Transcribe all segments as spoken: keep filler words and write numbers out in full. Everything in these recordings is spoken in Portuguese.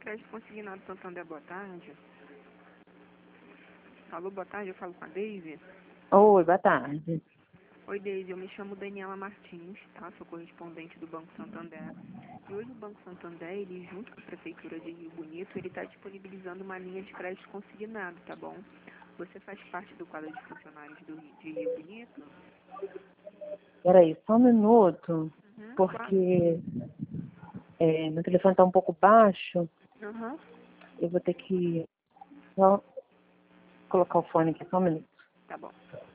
Crédito Consignado Santander, boa tarde. Alô, boa tarde, eu falo com a Deise. Oi, boa tarde. Oi, Deise, eu me chamo Daniela Martins, tá? Sou correspondente do Banco Santander. E hoje o Banco Santander, ele junto com a Prefeitura de Rio Bonito, ele está disponibilizando uma linha de crédito consignado, tá bom? Você faz parte do quadro de funcionários do, de Rio Bonito? Peraí, só um minuto, Uhum, porque é, meu telefone está um pouco baixo. claro. Uhum. Eu vou ter que só colocar o fone aqui, só um minuto. Tá bom.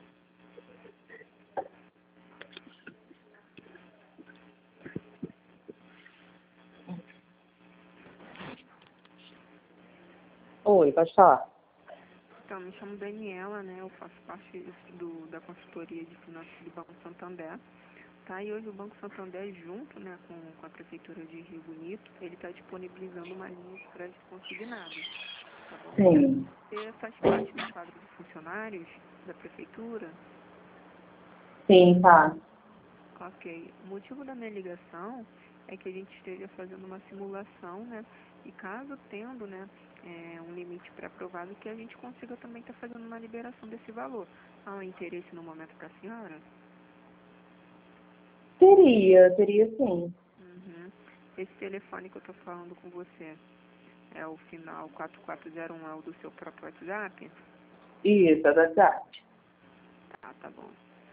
Oi, pode falar. Então, me chamo Daniela, né? Eu faço parte do, da consultoria de finanças do Banco Santander. Tá, e hoje o Banco Santander, junto, né, com, com a Prefeitura de Rio Bonito, ele está disponibilizando uma linha de crédito consignado, tá bom? Sim. Você faz parte do quadro de funcionários da Prefeitura? Sim, tá. Ok. O motivo da minha ligação é que a gente esteja fazendo uma simulação, né, e caso tendo, né, é, um limite pré-aprovado, que a gente consiga também estar fazendo uma liberação desse valor. Há um interesse no momento para a senhora? Teria, teria sim. Uhum. Esse telefone que eu estou falando com você é o final quatro quatro zero um, é o do seu próprio WhatsApp? Isso, é verdade. Tá, tá bom.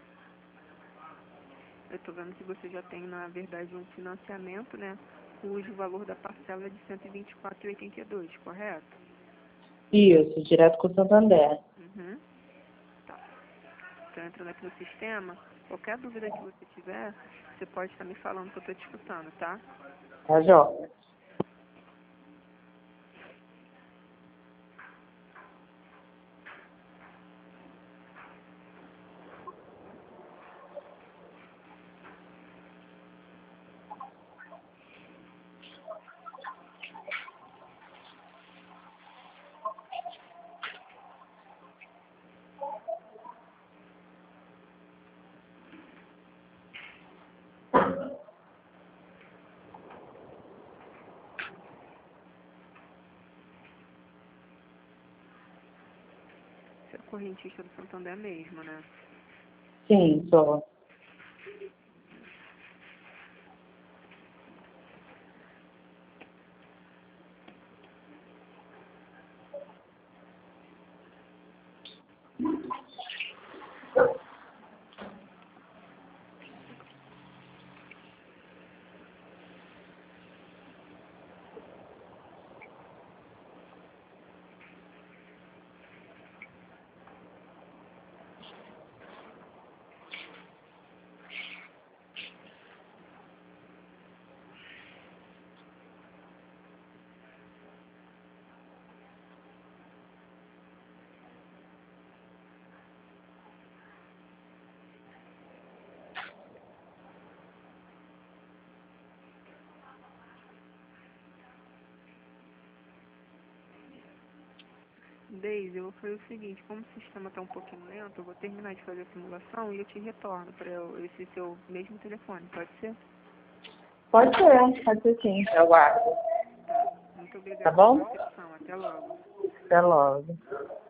Eu estou vendo que você já tem, na verdade, um financiamento, né, cujo valor da parcela é de cento e vinte e quatro reais e oitenta e dois centavos, correto? Isso, direto com o Santander. Uhum. Tá. Estou entrando aqui no sistema. Qualquer dúvida que você tiver, você pode estar me falando que eu estou te escutando, tá? Tá joia. Você é correntista do Santander mesmo, né? Sim, sou. Deise, eu vou fazer o seguinte, como o sistema está um pouquinho lento, eu vou terminar de fazer a simulação e eu te retorno para esse seu mesmo telefone, pode ser? Pode ser, pode ser sim. Eu aguardo. Tá. Muito Tá obrigada bom? pela atenção. Até logo. Até logo.